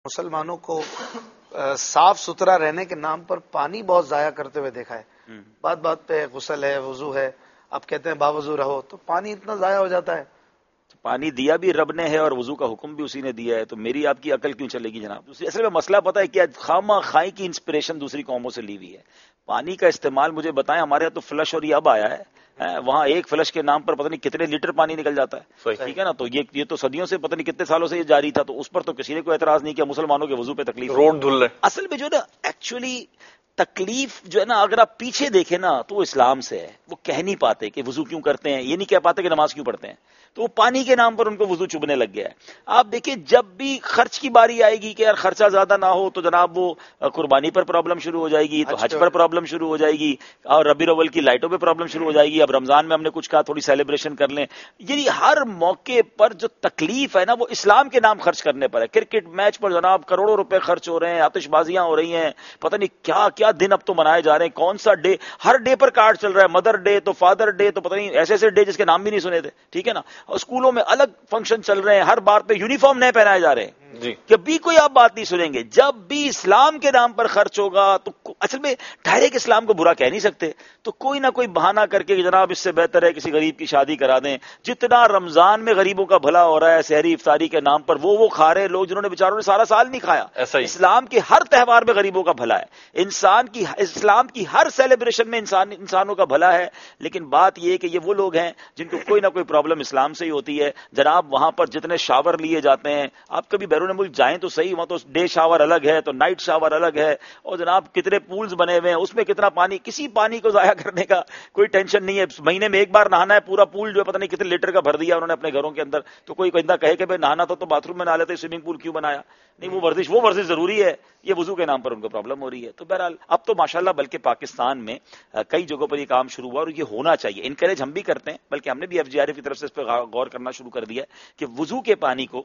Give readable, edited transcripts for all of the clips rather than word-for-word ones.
مسلمانوں کو صاف ستھرا رہنے کے نام پر پانی بہت ضائع کرتے ہوئے دیکھا ہے. بات بات پہ غسل ہے، وضو ہے، اب کہتے ہیں باوضو رہو، تو پانی اتنا ضائع ہو جاتا ہے. پانی دیا بھی رب نے ہے اور وضو کا حکم بھی اسی نے دیا ہے، تو میری آپ کی عقل کیوں چلے گی جناب؟ اصل میں مسئلہ پتہ ہے کیا، خامہ خائی کی انسپریشن دوسری قوموں سے لی ہوئی ہے. پانی کا استعمال مجھے بتائیں، ہمارے یہاں تو فلش اور یہ اب آیا ہے، وہاں ایک فلش کے نام پر پتہ نہیں کتنے لیٹر پانی نکل جاتا ہے. ٹھیک ہے نا، تو یہ تو صدیوں سے پتہ نہیں کتنے سالوں سے یہ جاری تھا، تو اس پر تو کسی نے کوئی اعتراض نہیں کیا. مسلمانوں کے وضو پہ تکلیف، روڈ دھل رہے. اصل میں جو ہے نا ایکچولی تکلیف جو ہے نا، اگر آپ پیچھے دیکھیں نا تو وہ اسلام سے ہے. وہ کہہ نہیں پاتے کہ وضو کیوں کرتے ہیں، یہ نہیں کہہ پاتے کہ نماز کیوں پڑھتے ہیں، تو وہ پانی کے نام پر ان کو وضو چبھنے لگ گیا ہے. آپ دیکھیں جب بھی خرچ کی باری آئے گی کہ یار خرچہ زیادہ نہ ہو، تو جناب وہ قربانی پر پرابلم شروع ہو جائے گی، تو حج پر پرابلم شروع ہو جائے گی، اور ربیع الاول کی لائٹوں پہ پرابلم شروع ہو جائے گی. اب رمضان میں ہم نے کچھ کہا تھوڑی سیلیبریشن کر لیں. یعنی ہر موقع پر جو تکلیف ہے نا وہ اسلام کے نام خرچ کرنے پر ہے. کرکٹ میچ پر جناب کروڑوں روپے خرچ ہو رہے ہیں، آتش بازیاں ہو رہی ہیں، پتہ نہیں کیا کیا دن اب تو منائے جا رہے ہیں، کون سا ڈے، ہر ڈے پر کارڈ چل رہا ہے، مدر ڈے تو فادر ڈے تو پتہ نہیں ایسے ایسے ڈے جس کے نام بھی نہیں سنے تھے. ٹھیک ہے نا، اور اسکولوں میں الگ فنکشن چل رہے ہیں، ہر بار پہ یونیفارم نئے پہنائے جا رہے ہیں. کبھی کوئی آپ بات نہیں سنیں گے. جب بھی اسلام کے نام پر خرچ ہوگا تو اصل میں ڈائریکٹ اسلام کو برا کہہ نہیں سکتے، تو کوئی نہ کوئی بہانہ کر کے جناب اس سے بہتر ہے کسی غریب کی شادی کرا دیں. جتنا رمضان میں غریبوں کا بھلا ہو رہا ہے سحری افطاری کے نام پر، وہ کھا رہے لوگ جنہوں نے بیچاروں نے سارا سال نہیں کھایا. اسلام کے ہر تہوار میں غریبوں کا بھلا ہے، اسلام کی ہر سیلیبریشن میں انسانوں کا بھلا ہے. لیکن بات یہ ہے کہ یہ وہ لوگ ہیں جن کو کوئی نہ کوئی پرابلم اسلام سے ہی ہوتی ہے. جناب وہاں پر جتنے شاور لیے جاتے ہیں، آپ کبھی بیرون ملک جائیں تو صحیح، وہاں تو ڈے شاور الگ ہے تو نائٹ شاور الگ ہے، اور جناب کتنے پولز بنے ہوئے ہیں، اس میں کتنا پانی، کسی پانی کو ضائع کرنے کا کوئی ٹینشن نہیں ہے. مہینے میں ایک بار نہانا ہے، پورا پول جو ہے پتہ نہیں کتنے لیٹر کا بھر دیا انہوں نے اپنے گھروں کے اندر. تو کوئی بندہ کہے کہ بھائی نہانا تو باتھ روم میں نہ لیتے، سوئمنگ پول کیوں بنایا؟ نہیں، وہ ورزش ضروری ہے، یہ وضو کے نام پر ان کو پرابلم ہو رہی ہے. تو بہرحال اب تو ماشاءاللہ بلکہ پاکستان میں کئی جگہوں پر یہ کام شروع ہوا، اور یہ ہونا چاہیے. انکریج ہم بھی کرتے ہیں، بلکہ ہم نے بھی FGRF کی طرف سے اس پہ غور کرنا شروع کر دیا ہے کہ وضو کے پانی کو،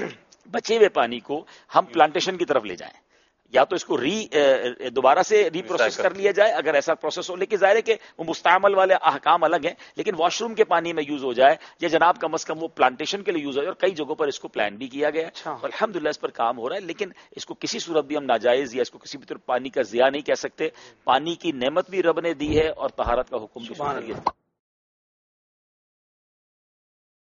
بچے ہوئے پانی کو ہم پلانٹیشن کی طرف لے جائیں، یا تو اس کو دوبارہ سے ری پروسیس کر لیا جائے اگر ایسا پروسیس ہو. لیکن ظاہر ہے کہ وہ مستعمل والے احکام الگ ہیں، لیکن واش روم کے پانی میں یوز ہو جائے، یا جناب کم از کم وہ پلانٹیشن کے لیے یوز ہو جائے. اور کئی جگہوں پر اس کو پلان بھی کیا گیا ہے، الحمدللہ اس پر کام ہو رہا ہے. لیکن اس کو کسی صورت بھی ہم ناجائز یا اس کو کسی بھی طرح پانی کا ضیاع نہیں کہہ سکتے. پانی کی نعمت بھی رب نے دی ہے اور طہارت کا حکم بھی.